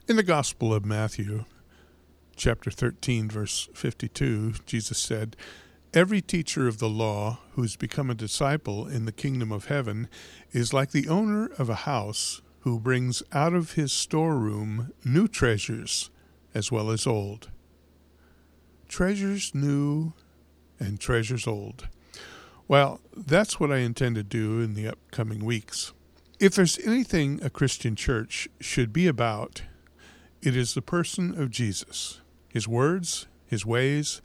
In the Gospel of Matthew, chapter 13, verse 52, Jesus said, "Every teacher of the law who has become a disciple in the kingdom of heaven is like the owner of a house who brings out of his storeroom new treasures as well as old." Treasures new and treasures old. Well, that's what I intend to do in the upcoming weeks. If there's anything a Christian church should be about, it is the person of Jesus, his words, his ways,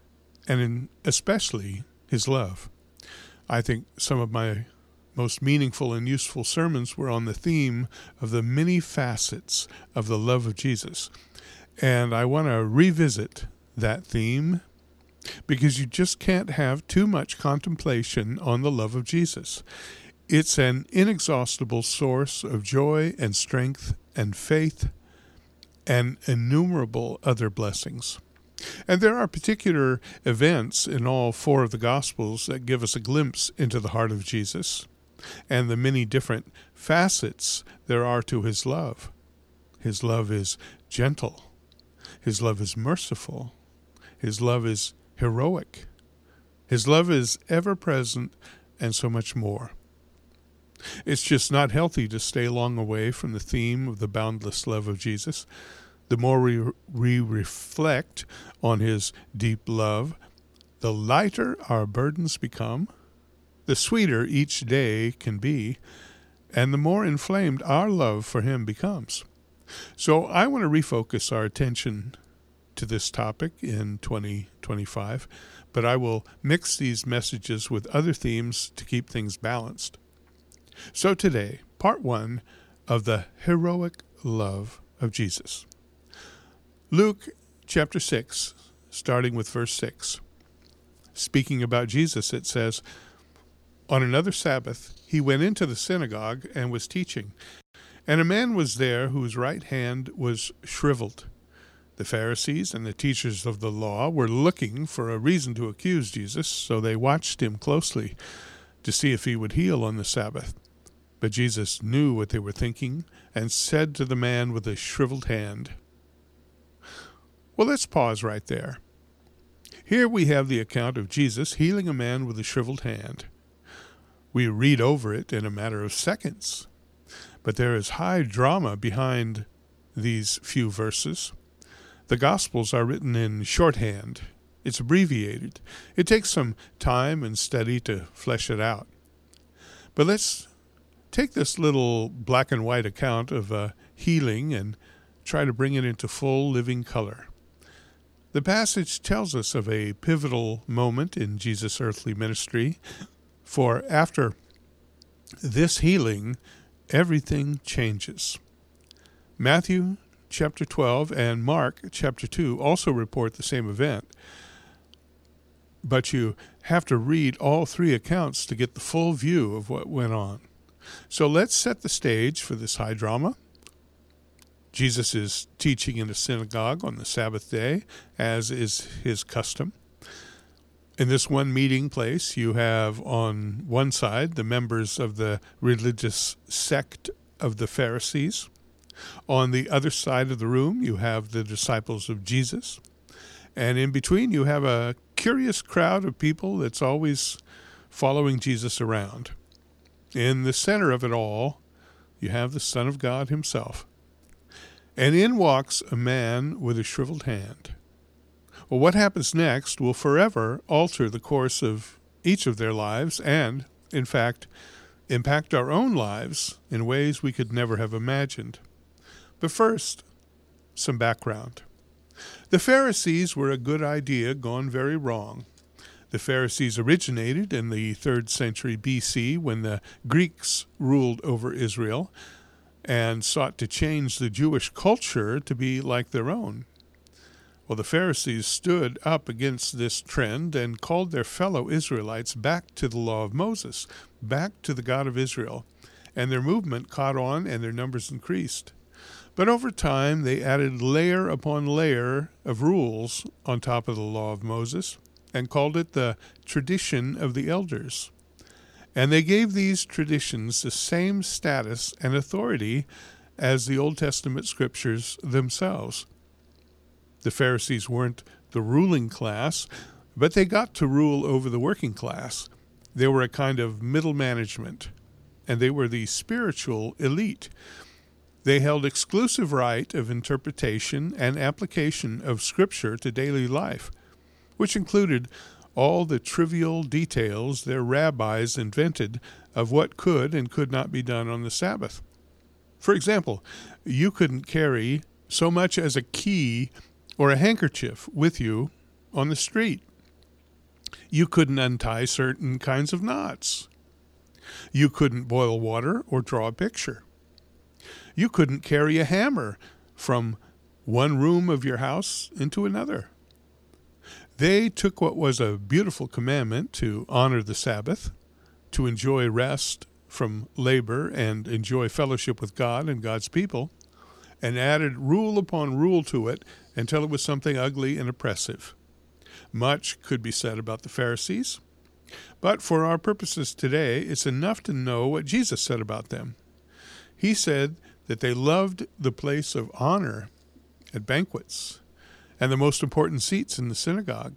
and especially his love. I think some of my most meaningful and useful sermons were on the theme of the many facets of the love of Jesus. And I want to revisit that theme because you just can't have too much contemplation on the love of Jesus. It's an inexhaustible source of joy and strength and faith and innumerable other blessings. And there are particular events in all four of the Gospels that give us a glimpse into the heart of Jesus and the many different facets there are to his love. His love is gentle. His love is merciful. His love is heroic. His love is ever-present and so much more. It's just not healthy to stay long away from the theme of the boundless love of Jesus. The more we reflect on his deep love, the lighter our burdens become, the sweeter each day can be, and the more inflamed our love for him becomes. So I want to refocus our attention to this topic in 2025, but I will mix these messages with other themes to keep things balanced. So today, part 1 of the heroic love of Jesus. Luke chapter 6, starting with verse 6. Speaking about Jesus, it says, "On another Sabbath, he went into the synagogue and was teaching. And a man was there whose right hand was shriveled. The Pharisees and the teachers of the law were looking for a reason to accuse Jesus, so they watched him closely to see if he would heal on the Sabbath. But Jesus knew what they were thinking and said to the man with the shriveled hand." Well, let's pause right there. Here we have the account of Jesus healing a man with a shriveled hand. We read over it in a matter of seconds, but there is high drama behind these few verses. The Gospels are written in shorthand. It's abbreviated. It takes some time and study to flesh it out. But let's take this little black and white account of healing and try to bring it into full living color. The passage tells us of a pivotal moment in Jesus' earthly ministry, for after this healing, everything changes. Matthew chapter 12 and Mark chapter 2 also report the same event, but you have to read all three accounts to get the full view of what went on. So let's set the stage for this high drama. Jesus is teaching in a synagogue on the Sabbath day, as is his custom. In this one meeting place, you have on one side the members of the religious sect of the Pharisees. On the other side of the room, you have the disciples of Jesus. And in between, you have a curious crowd of people that's always following Jesus around. In the center of it all, you have the Son of God himself. And in walks a man with a shriveled hand. Well, what happens next will forever alter the course of each of their lives and, in fact, impact our own lives in ways we could never have imagined. But first, some background. The Pharisees were a good idea gone very wrong. The Pharisees originated in the 3rd century BC when the Greeks ruled over Israel and sought to change the Jewish culture to be like their own. Well, the Pharisees stood up against this trend and called their fellow Israelites back to the law of Moses, back to the God of Israel, and their movement caught on and their numbers increased. But over time, they added layer upon layer of rules on top of the law of Moses and called it the tradition of the elders. And they gave these traditions the same status and authority as the Old Testament scriptures themselves. The Pharisees weren't the ruling class, but they got to rule over the working class. They were a kind of middle management, and they were the spiritual elite. They held exclusive right of interpretation and application of Scripture to daily life, which included all the trivial details their rabbis invented of what could and could not be done on the Sabbath. For example, you couldn't carry so much as a key or a handkerchief with you on the street. You couldn't untie certain kinds of knots. You couldn't boil water or draw a picture. You couldn't carry a hammer from one room of your house into another. They took what was a beautiful commandment to honor the Sabbath, to enjoy rest from labor and enjoy fellowship with God and God's people, and added rule upon rule to it until it was something ugly and oppressive. Much could be said about the Pharisees, but for our purposes today, it's enough to know what Jesus said about them. He said that they loved the place of honor at banquets and the most important seats in the synagogue.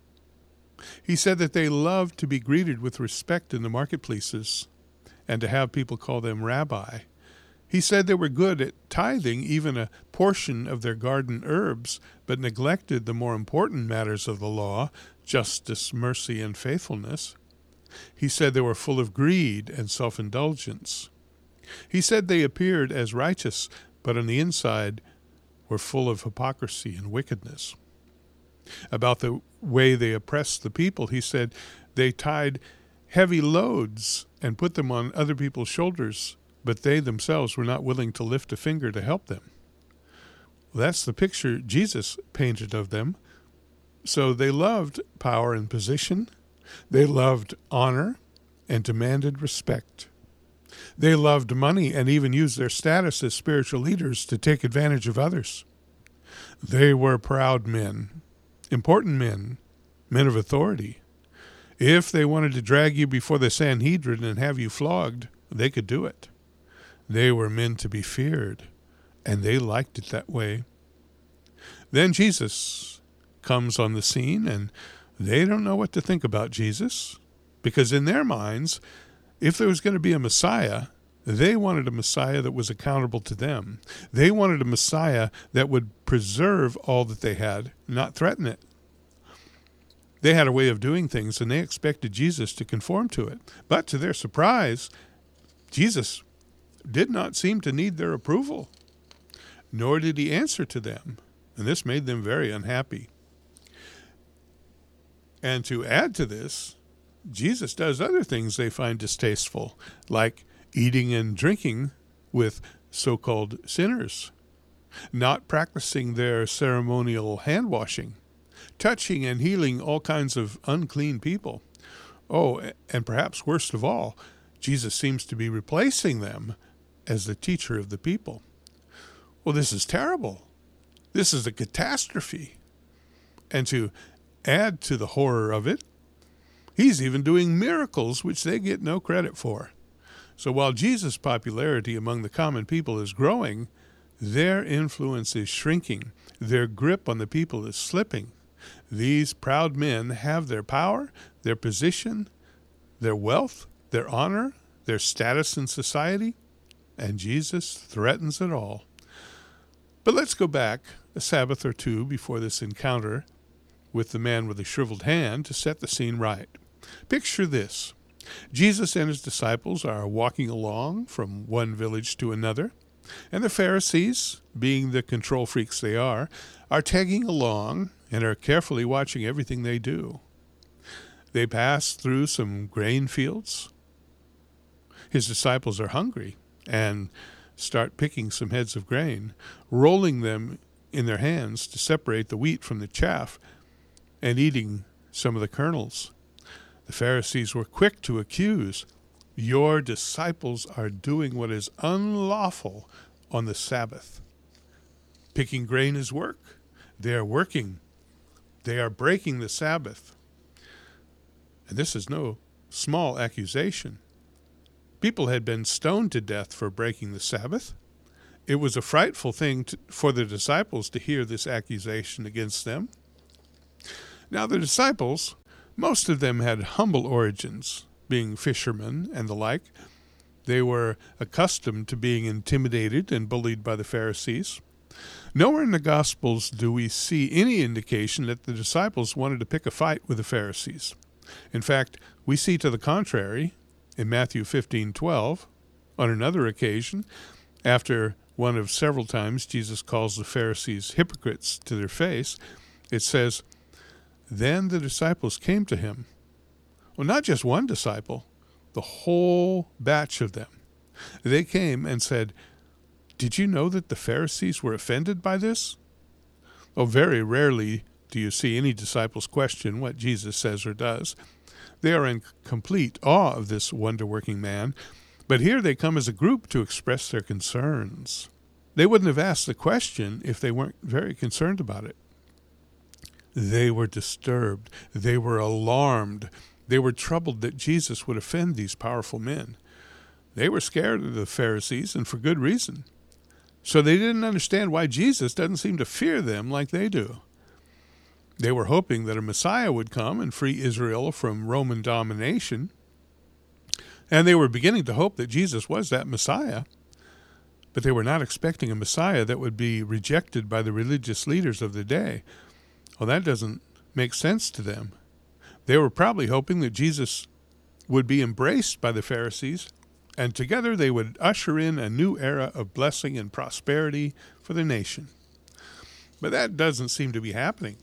He said that they loved to be greeted with respect in the marketplaces and to have people call them rabbi. He said they were good at tithing even a portion of their garden herbs, but neglected the more important matters of the law, justice, mercy, and faithfulness. He said they were full of greed and self-indulgence. He said they appeared as righteous, but on the inside were full of hypocrisy and wickedness. About the way they oppressed the people, he said they tied heavy loads and put them on other people's shoulders, but they themselves were not willing to lift a finger to help them. Well, that's the picture Jesus painted of them. So they loved power and position. They loved honor and demanded respect. They loved money and even used their status as spiritual leaders to take advantage of others. They were proud men, important men, men of authority. If they wanted to drag you before the Sanhedrin and have you flogged, they could do it. They were men to be feared, and they liked it that way. Then Jesus comes on the scene, and they don't know what to think about Jesus, because in their minds, if there was going to be a Messiah, they wanted a Messiah that was accountable to them. They wanted a Messiah that would preserve all that they had, not threaten it. They had a way of doing things, and they expected Jesus to conform to it. But to their surprise, Jesus did not seem to need their approval, nor did he answer to them, and this made them very unhappy. And to add to this, Jesus does other things they find distasteful, like eating and drinking with so-called sinners, not practicing their ceremonial hand-washing, touching and healing all kinds of unclean people. Oh, and perhaps worst of all, Jesus seems to be replacing them as the teacher of the people. Well, this is terrible. This is a catastrophe. And to add to the horror of it, he's even doing miracles which they get no credit for. So while Jesus' popularity among the common people is growing, their influence is shrinking. Their grip on the people is slipping. These proud men have their power, their position, their wealth, their honor, their status in society, and Jesus threatens it all. But let's go back a Sabbath or two before this encounter with the man with the shriveled hand to set the scene right. Picture this. Jesus and his disciples are walking along from one village to another, and the Pharisees, being the control freaks they are tagging along and are carefully watching everything they do. They pass through some grain fields. His disciples are hungry and start picking some heads of grain, rolling them in their hands to separate the wheat from the chaff, and eating some of the kernels. The Pharisees were quick to accuse, "Your disciples are doing what is unlawful on the Sabbath." Picking grain is work. They are working. They are breaking the Sabbath. And this is no small accusation. People had been stoned to death for breaking the Sabbath, It was a frightful thing for the disciples to hear this accusation against them. Now the disciples, most of them had humble origins, being fishermen and the like. They were accustomed to being intimidated and bullied by the Pharisees. Nowhere in the Gospels do we see any indication that the disciples wanted to pick a fight with the Pharisees. In fact, we see to the contrary in Matthew 15:12, on another occasion, after one of several times Jesus calls the Pharisees hypocrites to their face, it says, "Then the disciples came to him." Well, not just one disciple, the whole batch of them. They came and said, "Did you know that the Pharisees were offended by this?" Oh, very rarely do you see any disciples question what Jesus says or does. They are in complete awe of this wonder-working man, but here they come as a group to express their concerns. They wouldn't have asked the question if they weren't very concerned about it. They were disturbed. They were alarmed. They were troubled that Jesus would offend these powerful men. They were scared of the Pharisees, and for good reason. So they didn't understand why Jesus doesn't seem to fear them like they do. They were hoping that a Messiah would come and free Israel from Roman domination. And they were beginning to hope that Jesus was that Messiah. But they were not expecting a Messiah that would be rejected by the religious leaders of the day. Well, that doesn't make sense to them. They were probably hoping that Jesus would be embraced by the Pharisees, and together they would usher in a new era of blessing and prosperity for the nation. But that doesn't seem to be happening.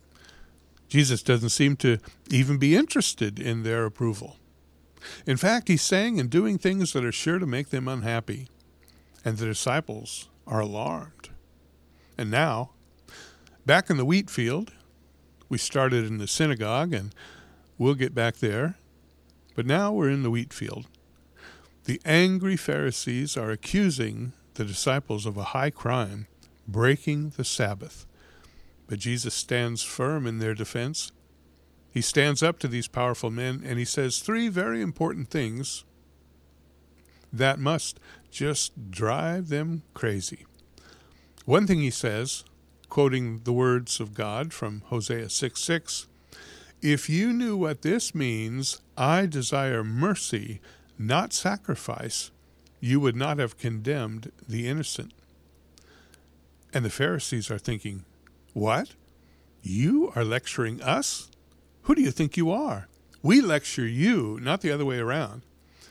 Jesus doesn't seem to even be interested in their approval. In fact, he's saying and doing things that are sure to make them unhappy, and the disciples are alarmed. And now, back in the wheat field, we started in the synagogue, and we'll get back there, but now we're in the wheat field. The angry Pharisees are accusing the disciples of a high crime, breaking the Sabbath. But Jesus stands firm in their defense. He stands up to these powerful men, and he says three very important things that must just drive them crazy. One thing he says, quoting the words of God from Hosea 6:6, "If you knew what this means, I desire mercy, not sacrifice, you would not have condemned the innocent." And the Pharisees are thinking, "What? You are lecturing us? Who do you think you are? We lecture you, not the other way around."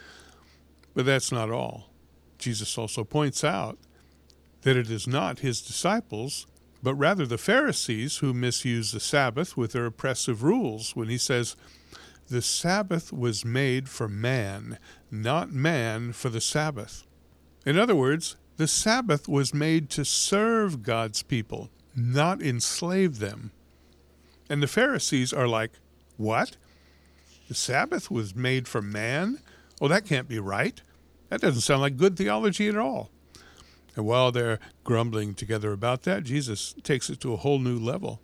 But that's not all. Jesus also points out that it is not his disciples, but rather the Pharisees who misuse the Sabbath with their oppressive rules when he says, "The Sabbath was made for man, not man for the Sabbath." In other words, the Sabbath was made to serve God's people, not enslave them. And the Pharisees are like, "What? The Sabbath was made for man? Oh, that can't be right. That doesn't sound like good theology at all." And while they're grumbling together about that, Jesus takes it to a whole new level.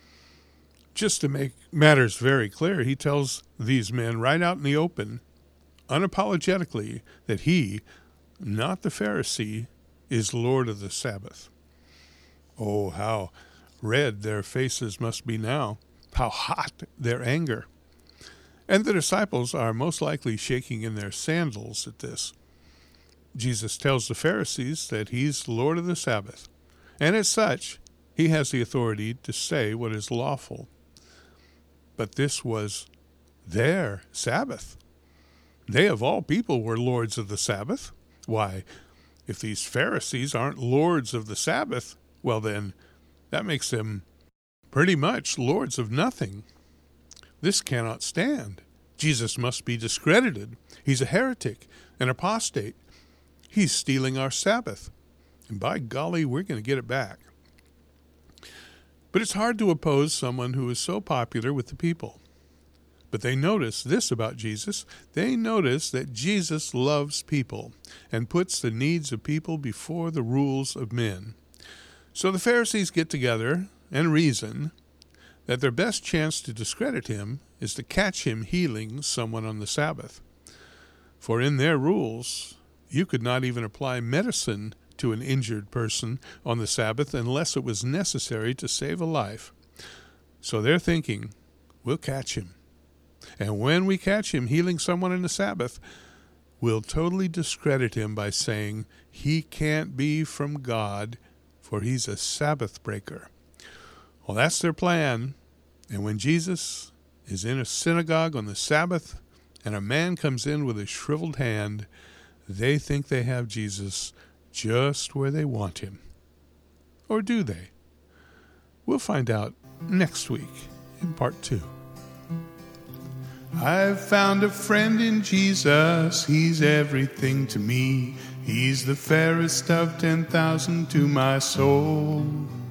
Just to make matters very clear, he tells these men right out in the open, unapologetically, that he, not the Pharisee, is Lord of the Sabbath. Oh, how red their faces must be now, how hot their anger. And the disciples are most likely shaking in their sandals at this. Jesus tells the Pharisees that he's Lord of the Sabbath, and as such, he has the authority to say what is lawful. But this was their Sabbath. They, of all people, were lords of the Sabbath. Why, if these Pharisees aren't lords of the Sabbath, well then, that makes them pretty much lords of nothing. This cannot stand. Jesus must be discredited. He's a heretic, an apostate. He's stealing our Sabbath. And by golly, we're going to get it back. But it's hard to oppose someone who is so popular with the people. But they notice this about Jesus. They notice that Jesus loves people and puts the needs of people before the rules of men. So the Pharisees get together and reason that their best chance to discredit him is to catch him healing someone on the Sabbath. For in their rules, you could not even apply medicine to an injured person on the Sabbath unless it was necessary to save a life. So they're thinking, we'll catch him. And when we catch him healing someone on the Sabbath, we'll totally discredit him by saying he can't be from God, for he's a Sabbath breaker. Well, that's their plan. And when Jesus is in a synagogue on the Sabbath and a man comes in with a shriveled hand, they think they have Jesus just where they want him. Or do they? We'll find out next week in part 2. I've found a friend in Jesus, he's everything to me. He's the fairest of 10,000 to my soul.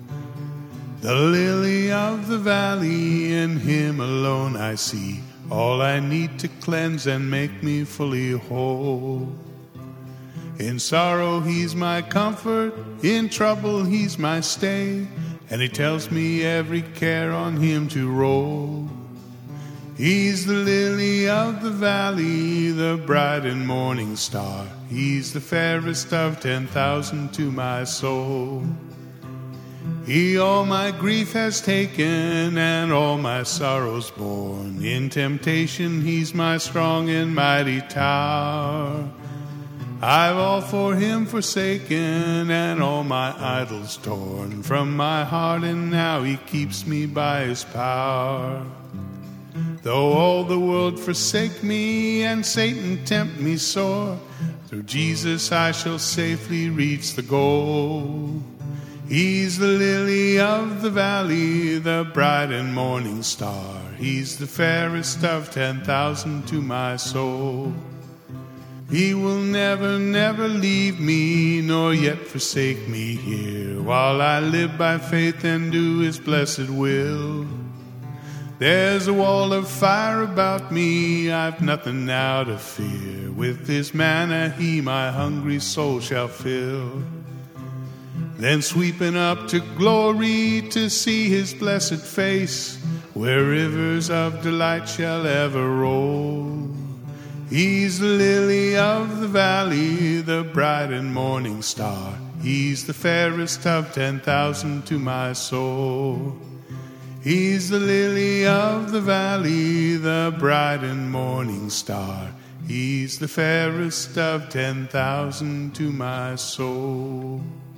The lily of the valley, in him alone I see all I need to cleanse and make me fully whole. In sorrow he's my comfort, in trouble he's my stay, and he tells me every care on him to roll. He's the lily of the valley, the bright and morning star. He's the fairest of 10,000 to my soul. He all my grief has taken and all my sorrows borne. In temptation he's my strong and mighty tower. I've all for him forsaken and all my idols torn from my heart, and now he keeps me by his power. Though all the world forsake me and Satan tempt me sore, through Jesus I shall safely reach the goal. He's the lily of the valley, the bright and morning star. He's the fairest of 10,000 to my soul. He will never, never leave me, nor yet forsake me here, while I live by faith and do his blessed will. There's a wall of fire about me, I've nothing now to fear. With his manna he my hungry soul shall fill. Then sweeping up to glory to see his blessed face, where rivers of delight shall ever roll. He's the lily of the valley, the bright and morning star. He's the fairest of 10,000 to my soul. He's the lily of the valley, the bright and morning star. He's the fairest of 10,000 to my soul.